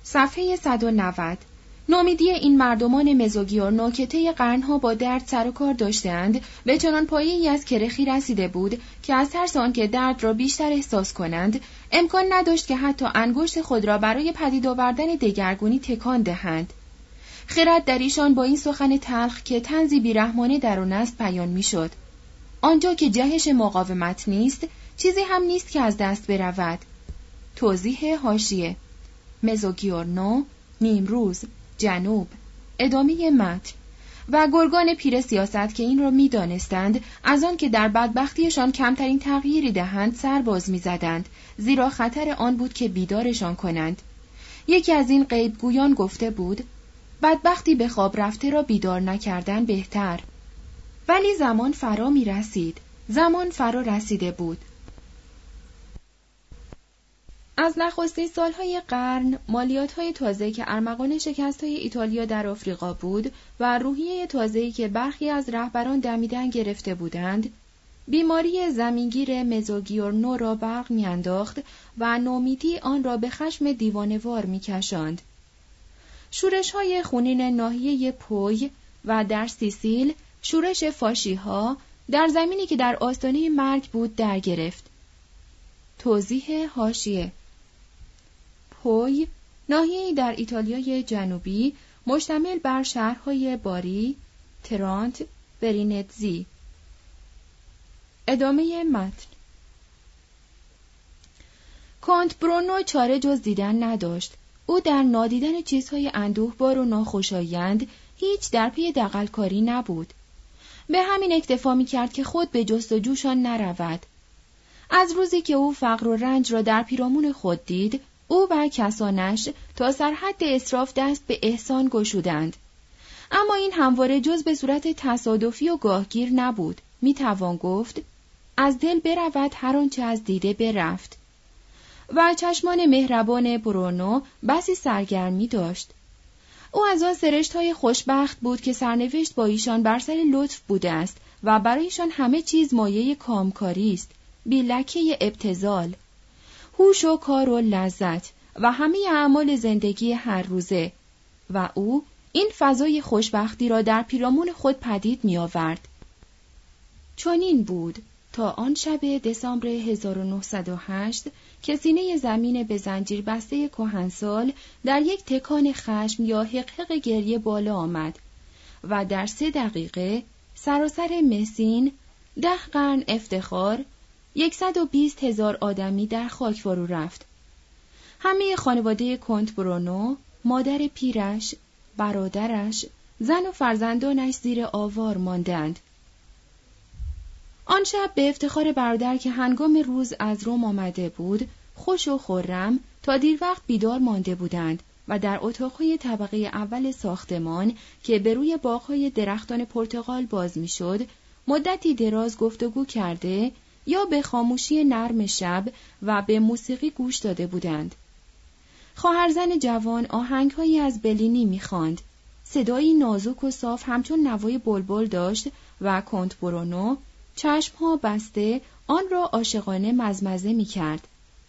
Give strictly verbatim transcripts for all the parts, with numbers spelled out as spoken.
صفحه صد و نود. نومیدی این مردمان مزوگیورنو که طی قرنها با درد سر و کار داشته‌اند به چنان پایه‌ای از کرخی رسیده بود که از ترس آنکه درد را بیشتر احساس کنند امکان نداشت که حتی انگشت خود را برای پدید آوردن دگرگونی تکان دهند. خرد در ایشان با این سخن تلخ که طنزی بیرحمانه درون است بیان می‌شد. آنجا که جهش مقاومت نیست، چیزی هم نیست که از دست برود. توضیح حاشیه: مزوگیورنو، نیمروز، جنوب. ادامه متن. و گرگان پیر سیاست که این را می دانستند از آن که در بدبختیشان کمترین تغییری دهند سر باز می زدند، زیرا خطر آن بود که بیدارشان کنند. یکی از این غیبگویان گفته بود بدبختی به خواب رفته را بیدار نکردن بهتر. ولی زمان فرا می رسید. زمان فرا رسیده بود. از نخستین سالهای قرن مالیات‌های تازه که ارمغان شکست‌های ایتالیا در آفریقا بود و روحیه تازه‌ای که برخی از رهبران دمیدن گرفته بودند، بیماری زمینگیر مزوگیورنو را برق می‌انداخت و نومیدی آن را به خشم دیوانه‌وار می‌کشاند. شورش‌های خونین ناحیه پوی و در سیسیل شورش فاشی‌ها در زمینی که در آستانه مرگ بود در گرفت. توضیح حاشیه: پوی ناحیه‌ای در ایتالیای جنوبی مشتمل بر شهرهای باری، ترانت، برینتزی. ادامه متن. کنت برونو چاره جز دیدن نداشت. او در نادیدن چیزهای اندوهبار و ناخوشایند هیچ در پی دغل‌کاری نبود. به همین اکتفا می‌کرد که خود به جستجوشان نرود. از روزی که او فقر و رنج را در پیرامون خود دید، او و کسانش تا سرحد اسراف دست به احسان گشودند. اما این همواره جز به صورت تصادفی و گاهگیر نبود. می توان گفت از دل برود هر آنچه از دیده برفت. و چشمان مهربان برونو بسی سرگرمی داشت. او از آن سرشت‌های خوشبخت بود که سرنوشت با ایشان بر سر لطف بوده است و برایشان همه چیز مایه کامکاری است، بی لکه ابتذال، هوش و کار و لذت و همه اعمال زندگی هر روزه. و او این فضای خوشبختی را در پیرامون خود پدید می آورد. چنین بود تا آن شب دسامبر هزار و نهصد و هشت که سینه زمین به زنجیر بسته کهنسال در یک تکان خشم یا حقحق گریه بالا آمد و در سه دقیقه سراسر مسین ده قرن افتخار یکصد و بیست هزار آدمی در خاک فرو رفت. همه خانواده کنت برونو، مادر پیرش، برادرش، زن و فرزندانش زیر آوار ماندند. آن شب به افتخار برادر که هنگام روز از روم آمده بود، خوش و خرم تا دیر وقت بیدار مانده بودند و در اتاقهای طبقه اول ساختمان که به روی باغ‌های درختان پرتقال باز می‌شد، مدتی دراز گفتگو کرده یا به خاموشی نرم شب و به موسیقی گوش داده بودند. خواهرزن جوان آهنگ‌هایی از بلینی می‌خواند. صدایی نازک و صاف همچون نوای بلبل داشت و کنت برونو چشم‌ها بسته آن را عاشقانه مزمزه می‌کرد.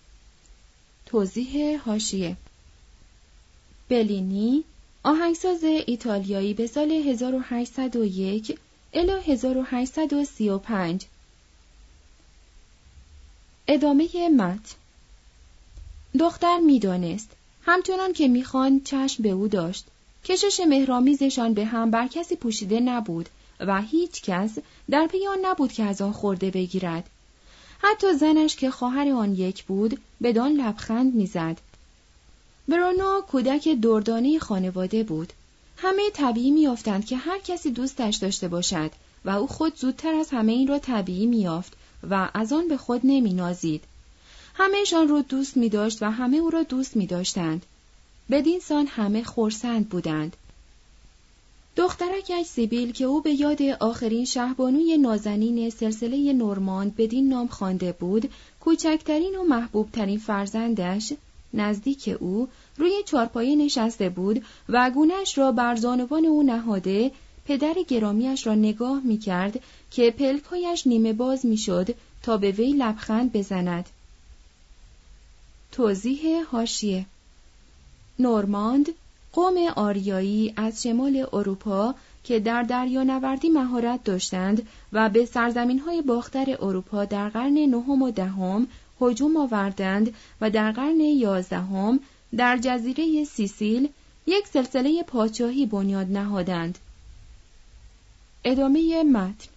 توضیح حاشیه: بلینی آهنگساز ایتالیایی به سال هزار و هشتصد و یک الی هزار و هشتصد و سی و پنج. ادامه متن. دختر می‌دانست همچنان که می‌خواند چشم به او داشت. کشش مهرامیزشان به هم بر کسی پوشیده نبود و هیچ کس در پی آن نبود که از آن خورده بگیرد. حتی زنش که خواهر آن یک بود بدان لبخند می‌زد. برونو کودک دردانه خانواده بود. همه طبیعی می‌یافتند که هر کسی دوستش داشته باشد و او خود زودتر از همه این را طبیعی می‌یافت و از آن به خود نمی‌نازید. همه‌شان را دوست می‌داشت و همه او را دوست می‌داشتند. بدین سان همه خرسند بودند. دخترکش سیبیل که او به یاد آخرین شهبانوی نازنین سلسله نورماند بدین نام خوانده بود، کوچکترین و محبوبترین فرزندش، نزدیک او روی چارپایه نشسته بود و گونه‌اش را بر زانوان او نهاده پدر گرامیش را نگاه می‌کرد که پلک‌هایش نیمه باز می‌شد تا به وی لبخند بزند. توضیح حاشیه: نورماند، قوم آریایی از شمال اروپا که در دریانوردی مهارت داشتند و به سرزمین‌های باختر اروپا در قرن نهم و دهم هجوم آوردند و در قرن یازدهم در جزیره سیسیل یک سلسله پادشاهی بنیاد نهادند. ادامه متن.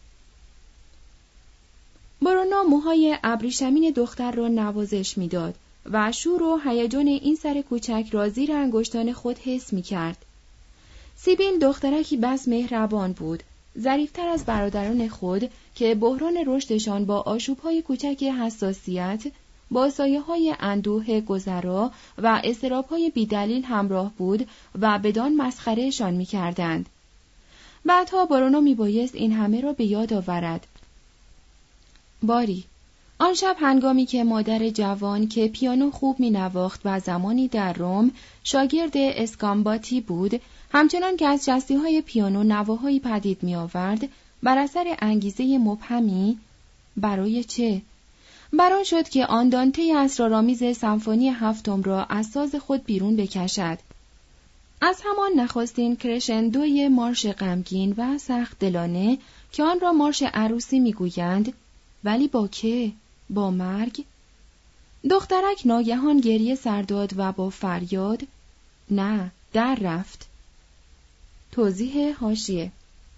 برونو موهای ابریشمین دختر را نوازش می‌داد و شور و هیجان این سر کوچک را زیر انگشتان خود حس می‌کرد. سیبیل دخترکی بس مهربان بود، ظریف‌تر از برادران خود که بحران رشدشان با آشوب‌های کوچک حساسیت، با سایه‌های اندوه گذرا و اضطراب‌های بی‌دلیل همراه بود و بدان مسخرهشان می‌کردند. بعدها برونو میبایست این همه را به یاد آورد. باری، آن شب هنگامی که مادر جوان که پیانو خوب مینواخت و زمانی در روم شاگرد اسکامباتی بود، همچنان که از شستی‌های پیانو نواهایی پدید می‌آورد، بر اثر انگیزه مبهمی، برای چه؟ بران شد که آن دانته اسرارآمیز سمفونی هفتم را از ساز خود بیرون بکشد. از همان نخستین کرشندوی مارش غمگین و سخت دلانه که آن را مارش عروسی می‌گویند، ولی با که؟ با مرگ؟ دخترک ناگهان گریه سر داد و با فریاد نه، در رفت. توضیح حاشیه: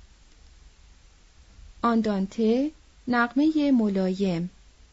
آندانته، نغمه ملایم.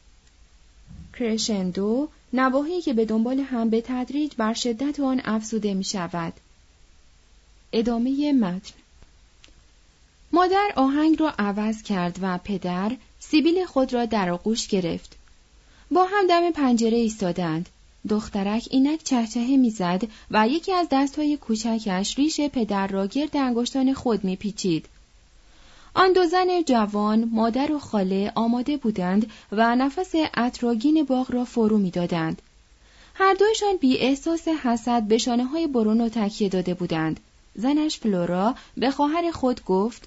کرشندو، نواحی که به دنبال هم به تدریج بر شدت آن افزوده می شود. ادامه متن. مادر آهنگ را عوض کرد و پدر سیبیل خود را در آغوش گرفت. با هم دم پنجره ایستادند. دخترک اینک چهچهه میزد و یکی از دستهای کوچکش ریش پدر را گرد انگشتان خود میپیچید. آن دو زن جوان، مادر و خاله، آماده بودند و نفس عطرآگین باغ را فرو میدادند. هر دویشان بی احساس حسد به شانه‌های برونو تکیه داده بودند. زنش فلورا به خواهر خود گفت: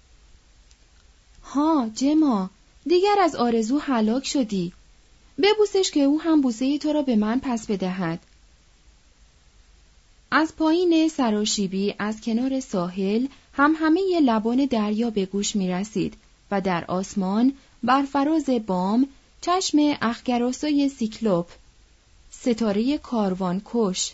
ها جما، دیگر از آرزو هلاک شدی. ببوسش که او هم بوسه تو را به من پس بدهد. از پایین سراشیبی از کنار ساحل هم همه ی لبان دریا به گوش می رسید و در آسمان بر فراز بام چشم اخگراسای سیکلوپ، ستاره کاروان کش.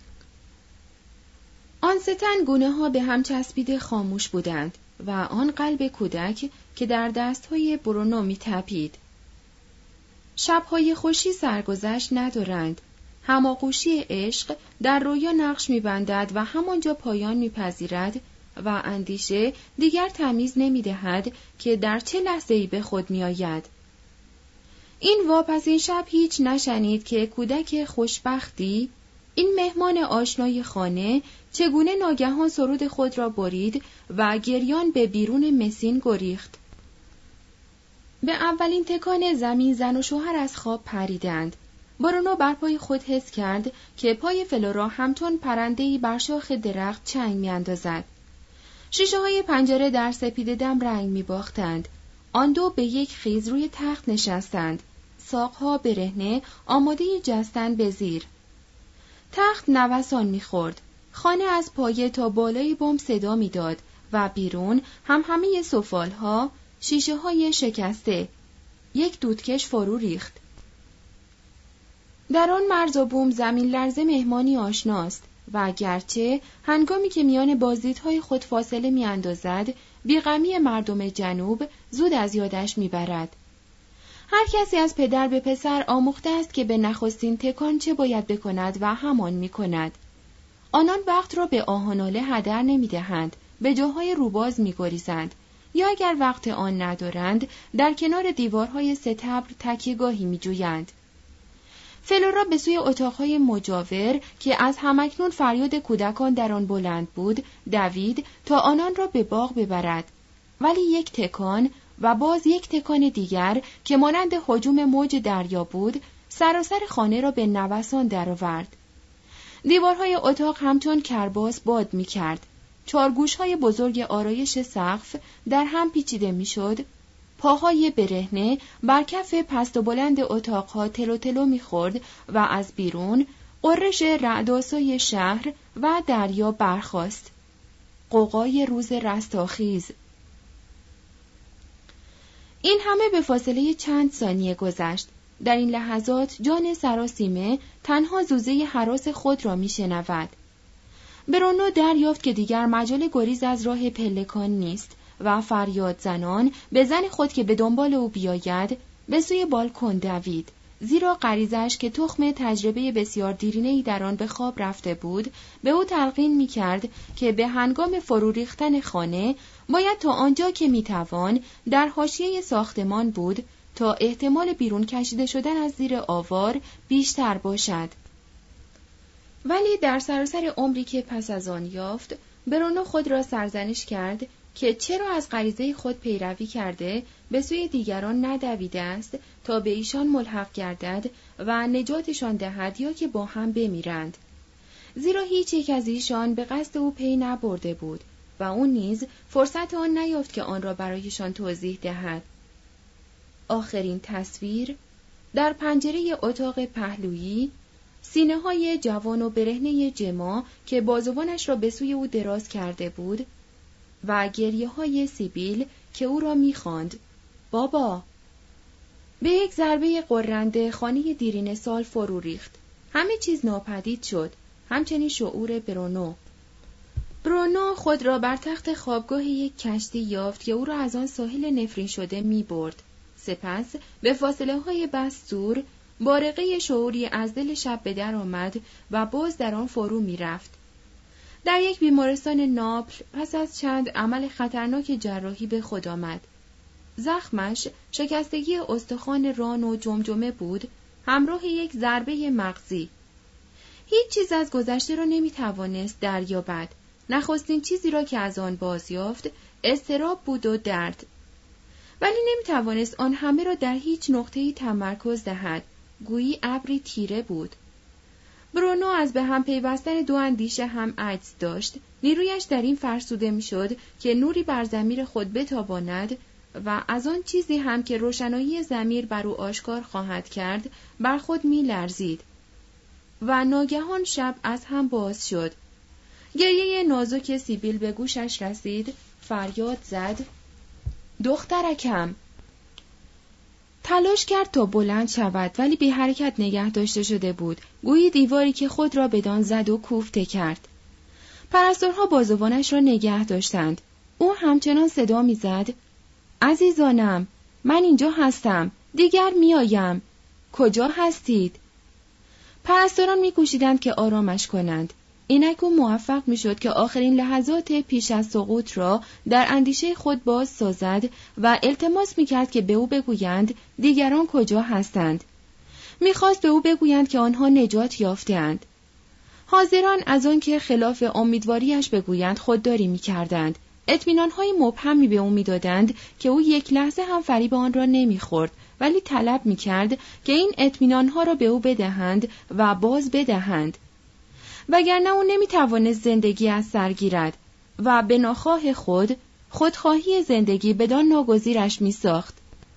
آن ستن گونه ها به هم چسبیده خاموش بودند و آن قلب کودک که در دستهای برونو می تپید. شب‌های خوشی سرگذشت ندارند. هماغوشی عشق در رویا نقش می‌بندد و همانجا پایان می‌پذیرد و اندیشه دیگر تمیز نمی‌دهد که در چه لحظه‌ای به خود می‌آید. این واپسین شب هیچ نشنید که کودک خوشبختی، این مهمان آشنای خانه، چگونه ناگهان سرود خود را برید و گریان به بیرون مسین گریخت. به اولین تکان زمین زن و شوهر از خواب پریدند. برونو بر پای خود حس کرد که پای فلورا همچون پرنده‌ای بر شاخ درخت چنگ می‌اندازد. شیشه‌های پنجره در سپید دم رنگ می‌باختند. آن دو به یک خیز روی تخت نشستند. ساق‌ها برهنه آماده جستن به زیر. تخت نوسان می‌خورد. خانه از پایه تا بالای بام صدا می‌داد و بیرون هم همه سفال‌ها، شیشه‌های شکسته. یک دودکش فرو ریخت. در آن مرز و بوم زمین لرزه مهمانی آشناست و گرچه هنگامی که میان بازدیدهای خود فاصله میاندازد، بیغمی مردم جنوب زود از یادش میبرد. هر کسی از پدر به پسر آموخته است که به نخستین تکان چه باید بکند و همان میکند. آنان وقت را به آهناله هدر نمیدهند، به جاهای روباز میگریزند، یا اگر وقت آن ندارند در کنار دیوارهای ستبر تکیه‌گاهی میجویند. فلورا به سوی اتاقهای مجاور که از همکنون فریاد کودکان در آن بلند بود دوید تا آنان را به باغ ببرد، ولی یک تکان و باز یک تکان دیگر که مانند هجوم موج دریا بود سراسر خانه را به نوسان درآورد. دیوارهای اتاق همچون کرباس باد می‌کرد. چارگوش‌های بزرگ آرایش سقف در هم پیچیده می‌شد. پاهای برهنه بر کف پست و بلند اتاقها تلو تلو می‌خورد و از بیرون قررش رعدآسای شهر و دریا برخاست. غوغای روز رستاخیز. این همه به فاصله چند ثانیه گذشت. در این لحظات جان سراسیمه تنها زوزه هراس خود را می شنود. برونو دریافت که دیگر مجال گریز از راه پلکان نیست و فریاد زنان به زن خود که به دنبال او بیاید به سوی بالکن دوید، زیرا غریزش که تخم تجربه بسیار دیرینه‌ای در آن به خواب رفته بود به او تلقین می‌کرد که به هنگام فرو ریختن خانه باید تا آنجا که می‌توان در حاشیه ساختمان بود تا احتمال بیرون کشیده شدن از زیر آوار بیشتر باشد. ولی در سراسر عمری که پس از آن یافت، برونو خود را سرزنش کرد که چرا از غریزه خود پیروی کرده به سوی دیگران ندویده است تا به ایشان ملحق گردد و نجاتشان دهد یا که با هم بمیرند. زیرا هیچ یک از ایشان به قصد او پی نبرده بود و او نیز فرصت آن نیافت که آن را برایشان توضیح دهد. آخرین تصویر در پنجره اتاق پهلویی، سینه‌های جوان و برهنه جما که بازوانش را به سوی او دراز کرده بود و گریه‌های سیبیل که او را می‌خواند. بابا! به یک ضربه غرنده خانه دیرینه سال فرو ریخت. همه چیز ناپدید شد، همچنین شعور برونو. برونو خود را بر تخت خوابگاه یک کشتی یافت که او را از آن ساحل نفرین شده می‌برد. سپس به فاصله‌های بس دور بارقه شعوری از دل شب به در آمد و باز در آن فرو می‌رفت. در یک بیمارستان ناپل پس از چند عمل خطرناک جراحی به خود آمد. زخمش شکستگی استخوان ران و جمجمه بود، همراه یک ضربه مغزی. هیچ چیز از گذشته را نمی‌توانست دریابد. نخستین چیزی را که از آن بازیافت اضطراب بود و درد. ولی نمی‌توانست آن همه را در هیچ نقطه‌ای تمرکز دهد. گویی ابری تیره بود. برونو از به هم پیوستن دو اندیشه هم عجز داشت. نیرویش در این فرسوده می‌شد که نوری بر ضمیر خود بتاباند و از آن چیزی هم که روشنایی ضمیر بر او آشکار خواهد کرد بر خود می‌لرزید. و ناگهان شب از هم باز شد. گریه نازک سیبیل به گوشش رسید، فریاد زد: دخترکم! تلاش کرد تا بلند شود ولی بی حرکت نگه داشته شده بود، گویی دیواری که خود را بدان زد و کوفته کرد. پرستارها بازوانش را نگه داشتند. او همچنان صدا می زد: عزیزانم، من اینجا هستم، دیگر می آیم. کجا هستید؟ پرستاران می کوشیدند که آرامش کنند. اینک او موفق می شد که آخرین لحظات پیش از سقوط را در اندیشه خود باز سازد و التماس می کرد که به او بگویند دیگران کجا هستند. می خواست به او بگویند که آنها نجات یافته‌اند. حاضران از آن که خلاف امیدواریش بگویند خودداری می کردند. اطمینان‌های مبهمی به او می دادند که او یک لحظه هم فریب آن را نمی خورد، ولی طلب می کرد که این اطمینان‌ها را به او بدهند و باز بدهند. وگرنه او نمی‌توانست زندگی از سر گیرد و به ناخواه خود خودخواهی زندگی بدان ناگزیرش می‌ساخت.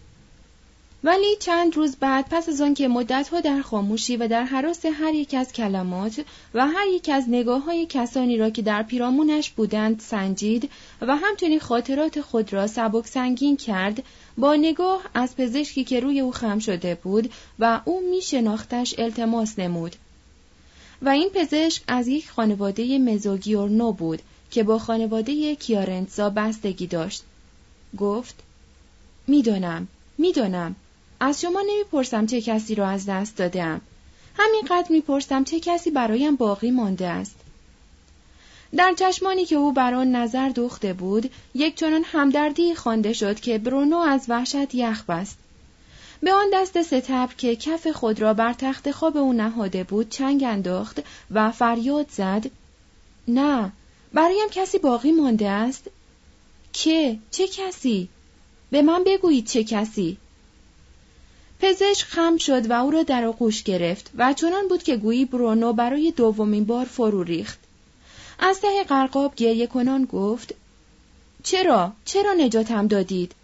ولی چند روز بعد پس از آن که مدت‌ها در خاموشی و در هراس هر یک از کلمات و هر یک از نگاه‌های کسانی را که در پیرامونش بودند سنجید و همچنین خاطرات خود را سبک سنگین کرد، با نگاه از پزشکی که روی او خم شده بود و او می‌شناختش التماس نمود. و این پزشک از یک خانواده مزوگیورنو بود که با خانواده کیارنتزا بستگی داشت. گفت: میدانم، میدانم. از شما نمیپرسم چه کسی را از دست دادم. همینقدر میپرسم چه کسی برایم باقی مانده است. در چشمانی که او بر آن نظر دوخته بود، یک چنان همدردی خوانده شد که برونو از وحشت یخ بست. به آن دست ستبر که کف خود را بر تخت خواب او نهاده بود چنگ انداخت و فریاد زد: نه، برایم کسی باقی مانده است؟ که؟ چه کسی؟ به من بگویید چه کسی؟ پزشک خم شد و او را در آغوش گرفت و چنان بود که گویی برونو برای دومین بار فرو ریخت. از ته غرقاب گریه کنان گفت: چرا؟ چرا نجاتم دادید؟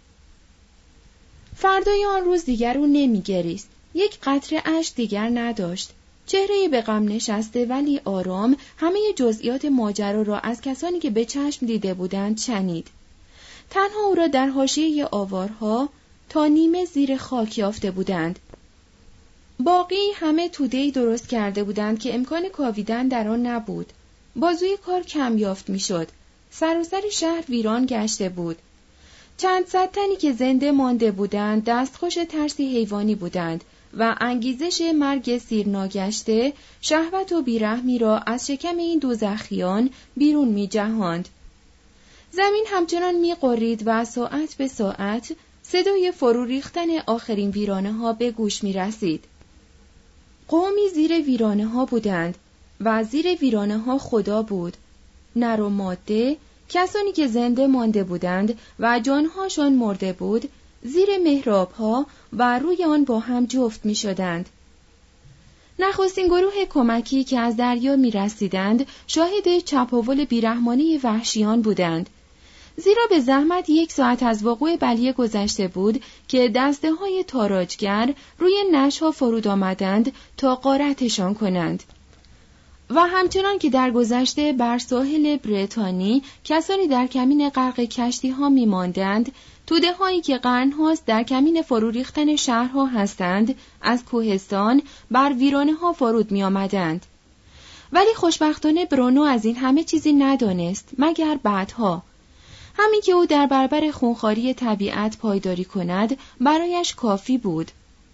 فردای آن روز دیگر او نمی گریست. یک قطره اشک دیگر نداشت. چهره به غم نشسته ولی آرام همه جزئیات ماجرا را از کسانی که به چشم دیده بودند شنید. تنها او را در حاشیه آوارها تا نیمه زیر خاک یافته بودند. باقی همه توده‌ای درست کرده بودند که امکان کاویدن در آن نبود. بازوی کار کم یافت میشد. سراسر شهر ویران گشته بود. چند صد تنی که زنده مانده بودند دستخوش ترسی حیوانی بودند و انگیزش مرگ سیر ناگشته شهوت و بیرحمی را از شکم این دوزخیان بیرون می جهاند. زمین همچنان می قرید و ساعت به ساعت صدای فرو ریختن آخرین ویرانه ها به گوش می رسید. قومی زیر ویرانه ها بودند و زیر ویرانه ها خدا بود. نر و ماده، کسانی که زنده مانده بودند و جانهاشان مرده بود، زیر محراب ها و روی آن با هم جفت می شدند. نخستین گروه کمکی که از دریا می رسیدند شاهد چپاول بیرحمانه وحشیان بودند. زیرا به زحمت یک ساعت از وقوع بلیه گذشته بود که دسته های تاراجگر روی نشها فرود آمدند تا غارتشان کنند. و همچنان که در گذشته بر ساحل بریتانی کسانی در کمین غرق کشتی ها می ماندند، توده هایی که قرن هاست در کمین فرو ریختن شهرها هستند، از کوهستان بر ویرانه ها فرود می آمدند. ولی خوشبختانه برونو از این همه چیزی ندانست مگر بعدها. همین که او در برابر خونخواری طبیعت پایداری کند برایش کافی بود.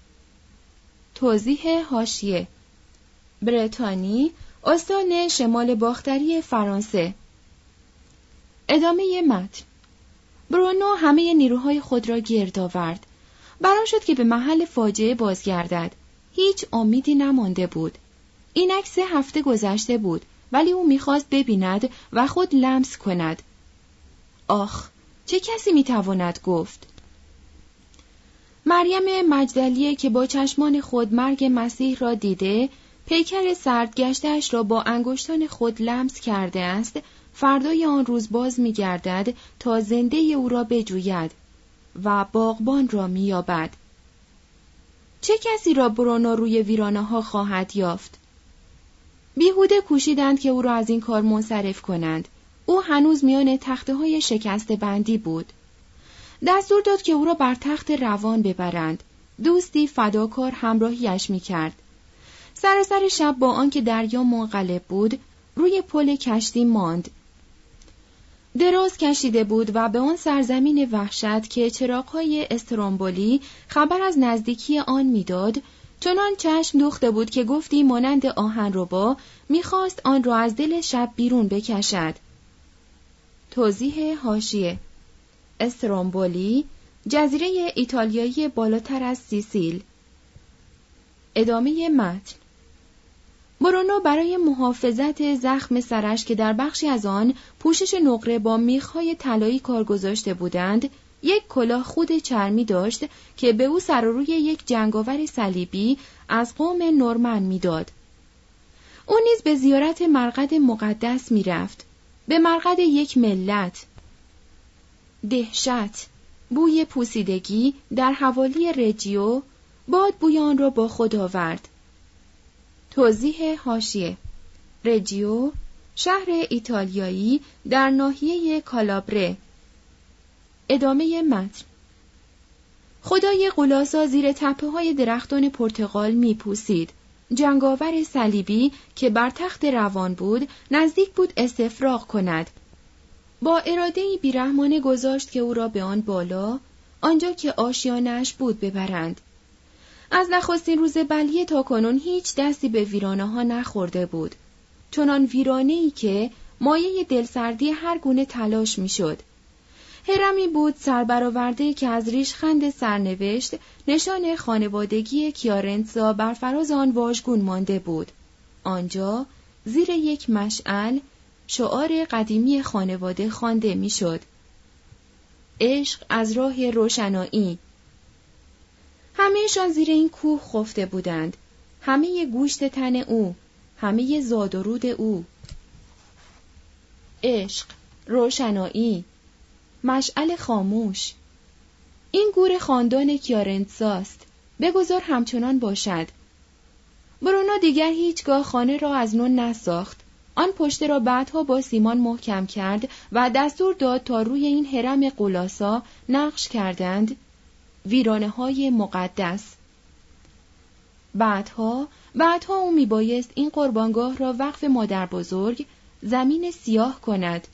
توضیح حاشیه: بریتانی استان شمال باختری فرانسه. ادامه متن. برونو همه نیروهای خود را گرد آورد. بران شد که به محل فاجعه بازگردد. هیچ امیدی نمانده بود. اینک سه هفته گذشته بود، ولی او می‌خواست ببیند و خود لمس کند. آخ، چه کسی میتواند گفت؟ مریم مجدلیه که با چشمان خود مرگ مسیح را دیده، پیکر سردگشتش را با انگشتان خود لمس کرده است، فردای آن روز باز می‌گردد تا زنده او را بجوید و باغبان را می‌یابد. چه کسی را برونو روی ویرانه‌ها خواهد یافت؟ بیهوده کوشیدند که او را از این کار منصرف کنند. او هنوز میان تخته‌های شکسته بندی بود. دستور داد که او را بر تخت روان ببرند. دوستی فداکار همراهیش می‌کرد. سراسر شب با آنکه دریا منقلب بود، روی پل کشتی ماند. دراز کشیده بود و به آن سرزمین وحشت که چراغ‌های استرامبولی خبر از نزدیکی آن می‌داد، چنان چشم دوخته بود که گفتی مانند آهنربا می‌خواست آن را از دل شب بیرون بکشد. توضیح حاشیه: استرامبولی جزیره ایتالیایی بالاتر از سیسیل. ادامه متن. برونو برای محافظت زخم سرش که در بخشی از آن پوشش نقره با میخ‌های طلایی کار گذاشته بودند، یک کلاه خود چرمی داشت که به او سر و روی یک جنگاور صلیبی از قوم نورمن میداد. او نیز به زیارت مرقد مقدس میرفت، به مرقد یک ملت. دهشت، بوی پوسیدگی در حوالی رجیو، باد بوی آن را با خود آورد. توضیح حاشیه: رجیو شهر ایتالیایی در ناحیه کالابره. ادامه متن. خدای قلاسا زیر تپه‌های درختان پرتقال میپوسید. جنگاور صلیبی که بر تخت روان بود نزدیک بود استفراغ کند. با اراده‌ای بیرحمانه گذاشت که او را به آن بالا، آنجا که آشیانه‌اش بود، ببرند. از نخستین روز بلیه تا کنون هیچ دستی به ویرانه ها نخورده بود. چنان ویرانه‌ای که مایه دلسردی هر گونه تلاش میشد. هرمی بود سربرآورده که از ریشخند سرنوشت نشان خانوادگی کیارنسا بر فراز آن واژگون مانده بود. آنجا زیر یک مشعل شعار قدیمی خانواده خوانده میشد: عشق از راه روشنایی. همه‌شان زیر این کوه خفته بودند، همه گوشت تن او، همه زاد و رود او. عشق، روشنایی، مشعل خاموش. این گور خاندان کیارنساست، بگذار همچنان باشد. برونو دیگر هیچگاه خانه را از نو نساخت. آن پشته را بعدها با سیمان محکم کرد و دستور داد تا روی این هرم قولاسا نقش کردند ویرانه‌های مقدس. بعدها بعدها او میبایست این قربانگاه را وقف مادر بزرگ زمین سیاه کند.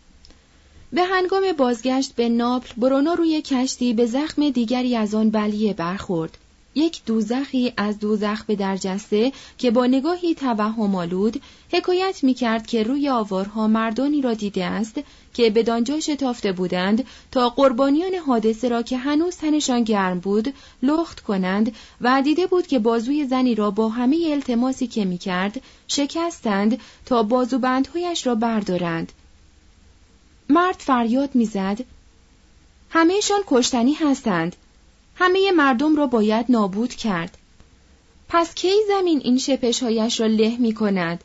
به هنگام بازگشت به ناپل برونو روی کشتی به زخم دیگری از آن بلیه برخورد. یک دوزخی از دوزخ به درجسته که با نگاهی توهم‌آلود حکایت می‌کرد که روی آوارها مردانی را دیده است که بدانجا شتافته بودند تا قربانیان حادثه را که هنوز تنشان گرم بود لخت کنند و دیده بود که بازوی زنی را با همه التماسی که می‌کرد شکستند تا بازوبندهایش را بردارند. مرد فریاد می‌زد: همه‌شان کشتنی هستند. همه مردم را باید نابود کرد. پس کی زمین این شپش‌هایش را له می‌کند؟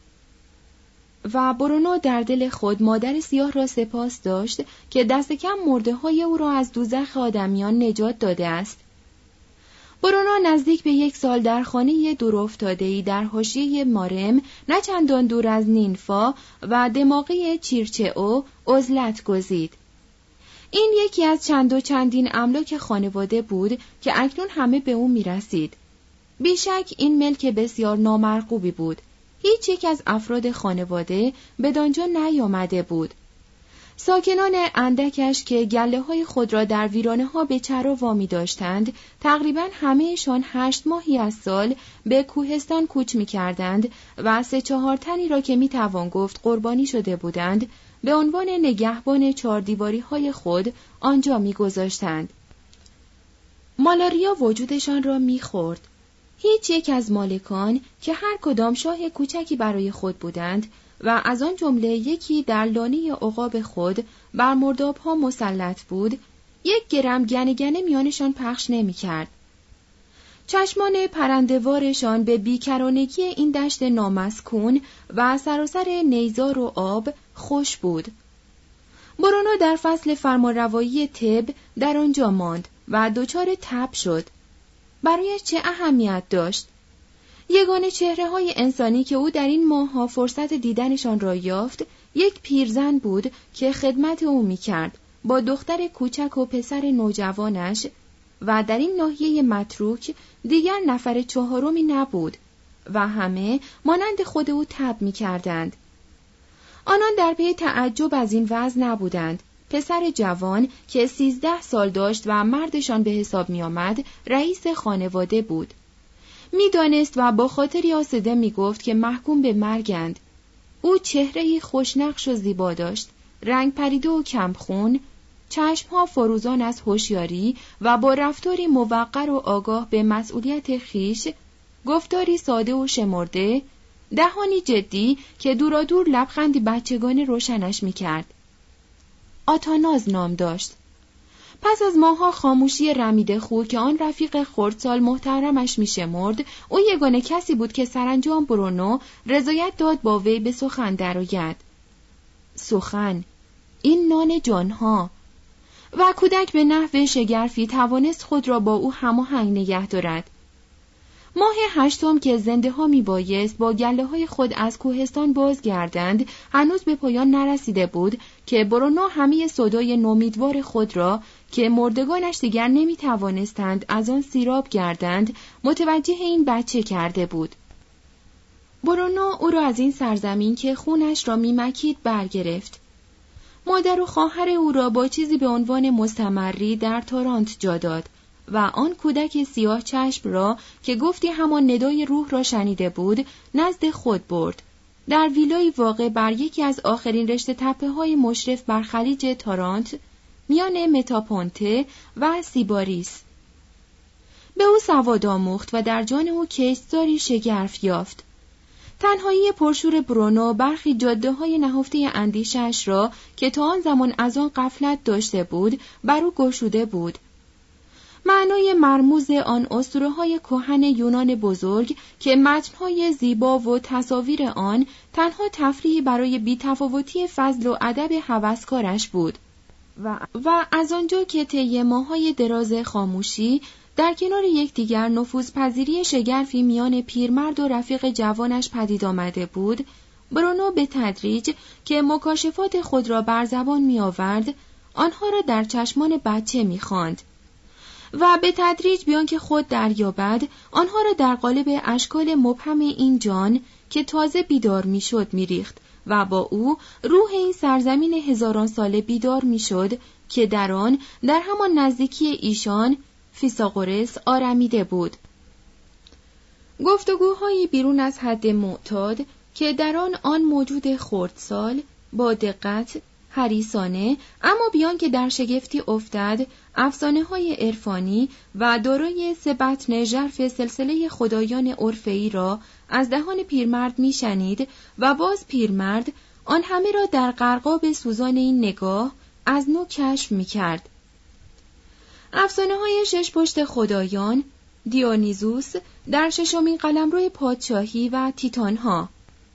و برونو در دل خود مادر سیاه را سپاس داشت که دست کم مرده‌های او را از دوزخ آدمیان نجات داده است. برونو نزدیک به یک سال در خانه دورافتاده‌ای در حاشیه مارم نه چندان دور از نینفا و دماغی چیرچئو عزلت گزید. این یکی از چند و چندین املاک خانواده بود که اکنون همه به او می‌رسید. بیشک این ملک بسیار نامرغوبی بود. هیچ یک از افراد خانواده بدانجا نیامده بود. ساکنان اندکش که گله‌های خود را در ویرانه‌ها به چرا وامی داشتند، تقریباً همه‌شان هشت ماهی از سال به کوهستان کوچ می‌کردند و سه چهار تنی را که می‌توان گفت قربانی شده بودند، به عنوان نگهبان چهاردیواری‌های خود آنجا می‌گذاشتند. مالاریا وجودشان را می‌خورد. هیچ یک از مالکان که هر کدام شاه کوچکی برای خود بودند و از آن جمله یکی در لانه عقاب خود بر مرداب‌ها مسلط بود، یک گرم گنه گنه میانشان پخش نمی‌کرد. چشمان پرنده‌وارشان به بیکرانگی این دشت نامسکون و سراسر نیزار و آب خوش بود. برونو در فصل فرمانروایی طب در آنجا ماند و دچار تب شد. برایش چه اهمیت داشت؟ یگانه چهره‌های انسانی که او در این ماه‌ها فرصت دیدنشان را یافت، یک پیرزن بود که خدمت او می‌کرد با دختر کوچک و پسر نوجوانش، و در این ناحیه متروک دیگر نفر چهارمی نبود و همه مانند خود او تب می‌کردند. آنان در پی تعجب از این وضع نبودند. پسر جوان که سیزده سال داشت و مردشان به حساب می آمد، رئیس خانواده بود. می دانست و با خاطری آسوده می گفت که محکوم به مرگند. او چهره‌ای خوشنقش و زیبا داشت، رنگ پریده و کمخون، چشمها فروزان از هوشیاری و با رفتاری موقر و آگاه به مسئولیت خیش، گفتاری ساده و شمرده، دهانی جدی که دورادور لبخندی بچگانه روشنش می کرد. آتاناز نام داشت. پس از ماها خاموشی رمیده خو که آن رفیق خردسال محترمش می شمرد، او یگانه کسی بود که سرانجام برونو رضایت داد با وی به سخن درآید. سخن، این نان جانها. و کودک به نحو شگرفی توانست خود را با او هماهنگ نگه دارد. ماه هشتم که زنده ها می بایست با گله های خود از کوهستان بازگردند هنوز به پایان نرسیده بود که برونو همه صدای نومیدوار خود را که مردگانش دیگر نمی توانستند از آن سیراب گردند متوجه این بچه کرده بود. برونو او را از این سرزمین که خونش را می مکید برگرفت. مادر و خواهر او را با چیزی به عنوان مستمری در تورنتو جا داد و آن کودک سیاه چشم را که گفتی همان ندای روح را شنیده بود نزد خود برد، در ویلای واقع بر یکی از آخرین رشته تپه‌های مشرف بر خلیج تارانت میان متاپونته و سیباریس. به او سواد آموخت و در جان او کشتزاری شگرف یافت. تنهایی پرشور برونو برخی جاده‌های نهفته اندیشش را که تا آن زمان از آن غفلت داشته بود بر او گشوده بود. معنای مرموز آن اسطوره‌های کهن یونان بزرگ که متن‌های زیبا و تصاویر آن تنها تفریحی برای بی‌تفاوتی فضل و ادب هوسکارش بود و و از آنجا که طی ماه‌های دراز خاموشی در کنار یکدیگر نفوذپذیری شگرفی میان پیرمرد و رفیق جوانش پدید آمده بود، برونو به تدریج که مکاشفات خود را بر زبان می آورد، آنها را در چشمان بچه می خواند و به تدریج بیان که خود دریابد، آنها را در قالب اشکال مبهم این جان که تازه بیدار می شد می ریخت و با او روح این سرزمین هزاران ساله بیدار می شد که در آن در همان نزدیکی ایشان فیثاغورس آرمیده بود. گفتگوهایی بیرون از حد معتاد که در آن آن موجود خردسال با دقت حریصانه اما بیان که در شگفتی افتد افسانه‌های عرفانی و دارای سه بطن ژرف سلسله خدایان عرفه‌ای را از دهان پیرمرد میشنید و باز پیرمرد آن همه را در غرقاب سوزان این نگاه از نو کشف میکرد. افسانه‌های شش پشت خدایان، دیونیزوس در ششمین قلمرو پادشاهی و تیتانها.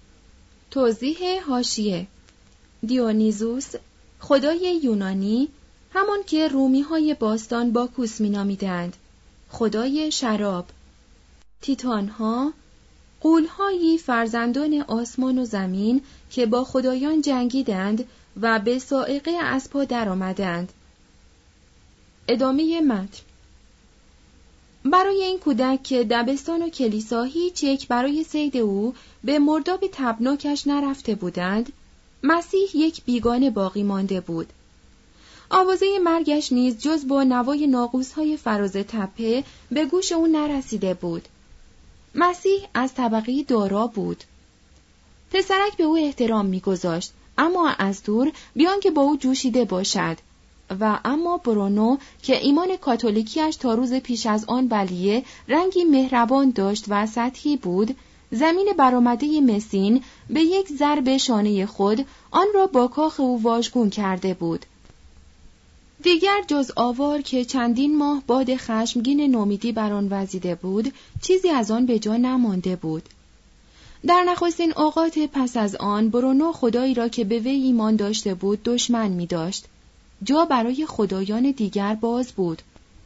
توضیح حاشیه: دیونیزوس خدای یونانی، همان که رومی‌های باستان باکوس می‌نامیدند، خدای شراب. تیتانها غول‌هایی فرزندان آسمان و زمین که با خدایان جنگیدند و به صاعقه اسب‌ها درآمدند. ادامه متن. برای این کودک که دبستان و کلیسا هیچ یک برای صید او به مرداب تبناکش نرفته بودند، مسیح یک بیگانه باقی مانده بود. آوازه مرگش نیز جز با نوای ناقوس‌های فراز تپه به گوش او نرسیده بود. مسیح از طبقه دارا بود. پسرک به او احترام می‌گذاشت، اما از دور بیان که با او جوشیده باشد. و اما برونو که ایمان کاتولیکیش تا روز پیش از آن بلیه رنگی مهربان داشت و سطحی بود، زمین برآمده مسین به یک ضرب شانه خود آن را با کاخ او واژگون کرده بود. دیگر جز آوار که چندین ماه باد خشمگین نومیدی بر آن وزیده بود، چیزی از آن به جا نمانده بود. در نخستین اوقات پس از آن برونو خدایی را که به وی ایمان داشته بود دشمن می داشت. جا برای خدایان دیگر باز بود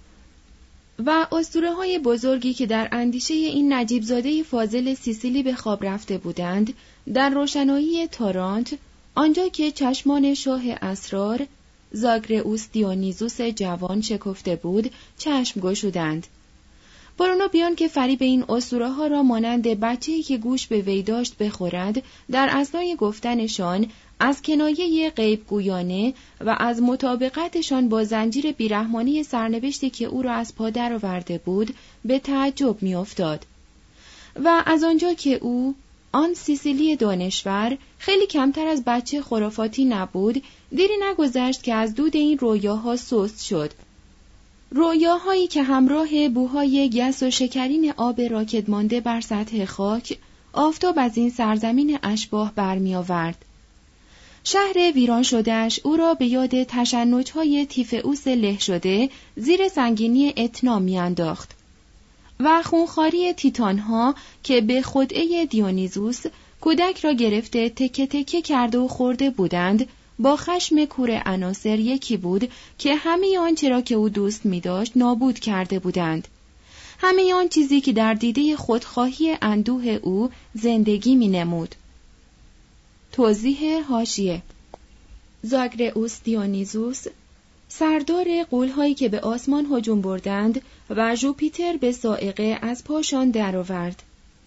و اسطوره‌های بزرگی که در اندیشه این نجیب‌زاده فاضل سیسیلی به خواب رفته بودند، در روشنایی تارانت، آنجا که چشمان شاه اسرار زاگرئوس دیونیزوس جوان شکفته بود، چشم گشودند. برونو بیان که فریب این اسطوره‌ها را مانند بچه‌ای که گوش به وی داشت بخورد، در اثنای گفتنشان از کنایه غیب گویانه و از مطابقتشان با زنجیر بیرحمانی سرنوشتی که او را از پا درآورده بود به تعجب می‌افتاد. و از آنجا که او آن سیسیلی دانشور خیلی کمتر از بچه خرافاتی نبود، دیری نگذشت که از دود این رویاها سست شد. رویاهایی که همراه بوهای گس و شکرین آب راکد مانده بر سطح خاک، آفتاب از این سرزمین اشباح برمی آورد. شهر ویران شدهش او را به یاد تشنج‌های تیفئوس له شده زیر سنگینی اتنا میانداخت و خونخواری تیتانها که به خدعه دیونیزوس کودک را گرفته تکه تکه کرده و خورده بودند، با خشم کور عناصر یکی بود که همه آنچه را که او دوست می داشت نابود کرده بودند. همه آن چیزی که در دیده خودخواهی اندوه او زندگی می نمود. توضیح حاشیه: زاگرئوس دیونیزوس سردار غول‌هایی که به آسمان هجوم بردند و ژوپیتر به صاعقه از پاشان درآورد.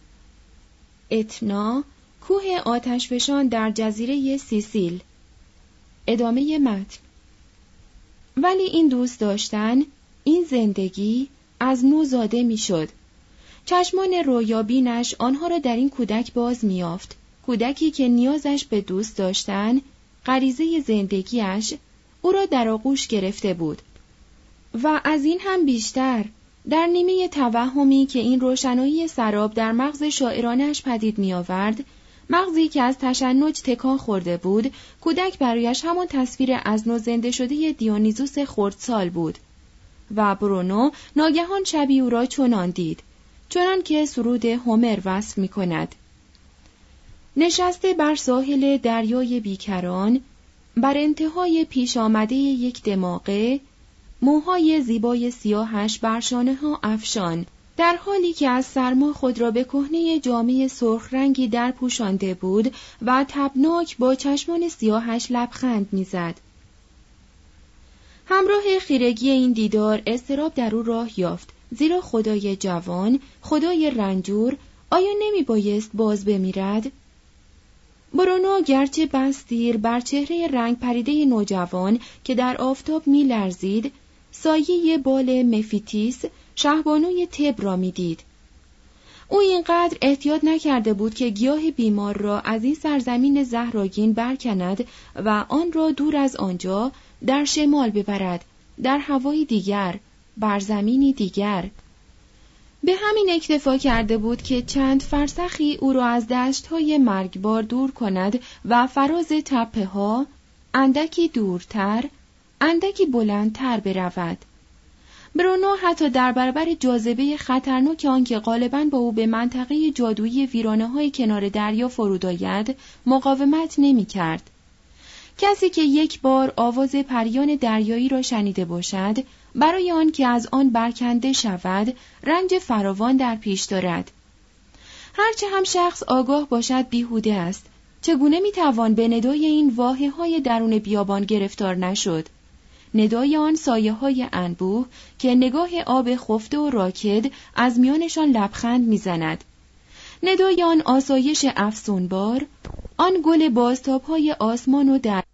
اتنا کوه آتشفشان در جزیره سیسیل. ادامه متن. ولی این دوست داشتن، این زندگی از نو زاده می شد. چشمان رویابینش آنها را در این کودک باز می یافت. کودکی که نیازش به دوست داشتن، غریزه زندگیش، او را در آغوش گرفته بود. و از این هم بیشتر، در نیمه توهمی که این روشنایی سراب در مغز شاعرانش پدید می آورد، مغزی که از تشنج تکان خورده بود، کودک برایش همان تصویر از نو زنده شده دیونیزوس خردسال بود. و برونو ناگهان شبی او را چنان دید، چنان که سرود هومر وصف می کند: نشسته بر ساحل دریای بیکران، بر انتهای پیش آمده یک دماغه، موهای زیبای سیاهش بر شانه ها افشان، در حالی که از سرما خود را به کهنه جامه سرخ رنگی در پوشانده بود و تبناک با چشمان سیاهش لبخند میزد. همراه خیرگی این دیدار اضطراب در او راه یافت، زیرا خدای جوان، خدای رنجور، آیا نمی بایست باز بمیرد؟ برونو گرچه بس دیر بر چهره رنگ پریده نوجوان که در آفتاب می لرزید، سایه بال مفیتیس شهبانوی تب را می دید. او اینقدر احتیاط نکرده بود که گیاه بیمار را از این سرزمین زهراگین برکند و آن را دور از آنجا در شمال ببرد، در هوای دیگر، بر زمینی دیگر. به همین اکتفا کرده بود که چند فرسخی او را از دشت‌های مرگبار دور کند و فراز تپه‌ها اندکی دورتر، اندکی بلندتر برود. برونو حتی در برابر جاذبه خطرناک آنکه غالباً با او به منطقه جادویی ویرانه‌های کنار دریا فرود آید، مقاومت نمی‌کرد. کسی که یک بار آواز پریان دریایی را شنیده باشد، برای آن که از آن برکنده شود، رنج فراوان در پیش دارد. هرچه هم شخص آگاه باشد بیهوده است. چگونه میتوان به ندای این واهه‌های درون بیابان گرفتار نشد؟ ندای آن سایه‌های انبوه که نگاه آب خفته و راکد از میانشان لبخند میزند. ندای آن آسایش افسونبار، آن گل بازتاب‌های آسمان و در